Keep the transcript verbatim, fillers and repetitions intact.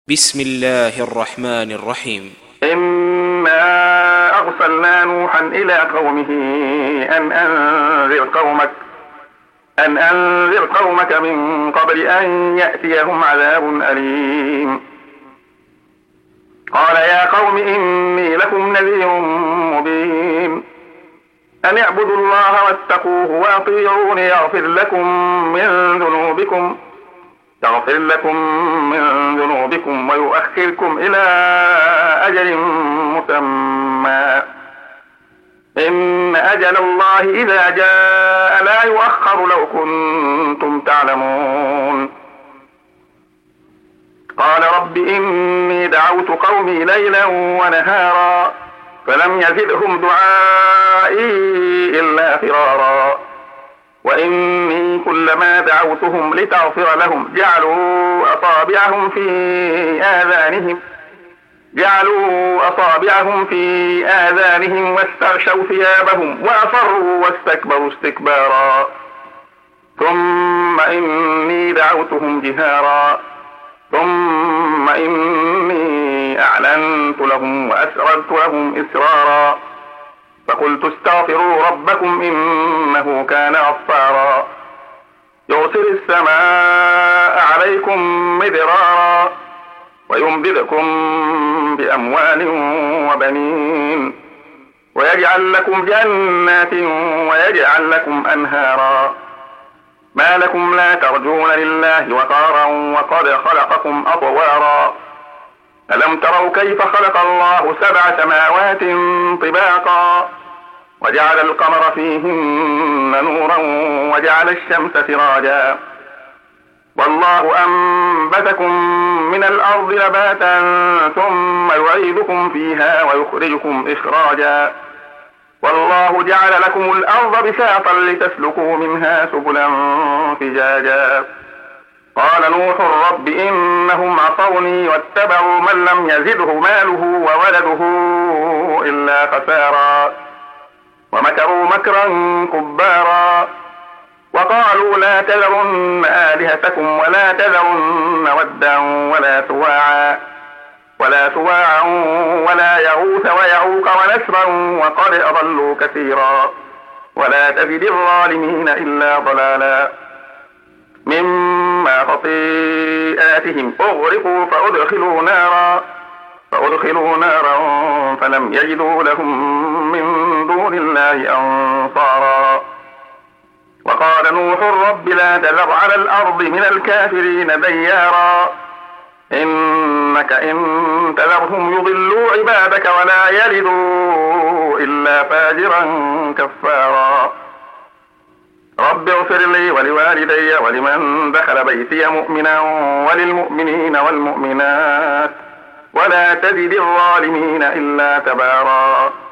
بسم الله الرحمن الرحيم. إنا أرسلنا نوحا إلى قومه أن أنذر قومك أن أنذر قومك من قبل أن يأتيهم عذاب أليم. قال يا قوم إني لكم نذير مبين أن اعبدوا الله واتقوه وأطيعوني يغفر لكم من ذنوبكم يغفر لكم من ذنوبكم ويؤخركم إلى أجل مسمى إن أجل الله إذا جاء لا يؤخر لو كنتم تعلمون. قال رب إني دعوت قومي ليلا ونهارا فلم يزدهم دعائي إلا فرارا وإني كلما دعوتهم لتغفر لهم جعلوا أصابعهم في آذانهم جعلوا أصابعهم في آذانهم واستغشوا ثيابهم وأصروا واستكبروا استكبارا ثم إني دعوتهم جهارا ثم إني أعلنت لهم وأسررت لهم إسرارا فقلت استغفروا ربكم إنه كان غفارا يرسل السماء عليكم مدرارا ويمددكم بأموال وبنين ويجعل لكم جنات ويجعل لكم أنهارا ما لكم لا ترجون لله وقارا وقد خلقكم أطوارا ألم تروا كيف خلق الله سبع سماوات طباقا وجعل القمر فيهن نورا وجعل الشمس سراجا والله أنبتكم من الأرض نباتا ثم يعيدكم فيها ويخرجكم إخراجا والله جعل لكم الأرض بساطا لتسلكوا منها سبلا فجاجا قال نوح رب إنهم عصوني واتبعوا من لم يزده ماله وولده إلا خسارا ومكروا مكرا كبارا وقالوا لا تذرن آلهتكم ولا تذرن ودا ولا سواعا ولا سواعا ولا يغوث ويعوق ونسرا وقد أضلوا كثيرا ولا تزد الظالمين إلا ضلالا مما خطيئاتهم أغرقوا فأدخلوا نارا فأدخلوا نارا فلم يجدوا لهم من دون الله أنصارا وقال نوح رب لا تذر على الأرض من الكافرين ديارا إنك إن تذرهم يضلوا عبادك ولا يلدوا إلا فاجرا كفارا رب اغفر لي ولوالدي ولمن دخل بيتي مؤمنا وللمؤمنين والمؤمنات ولا تزد الظالمين إلا تبارا.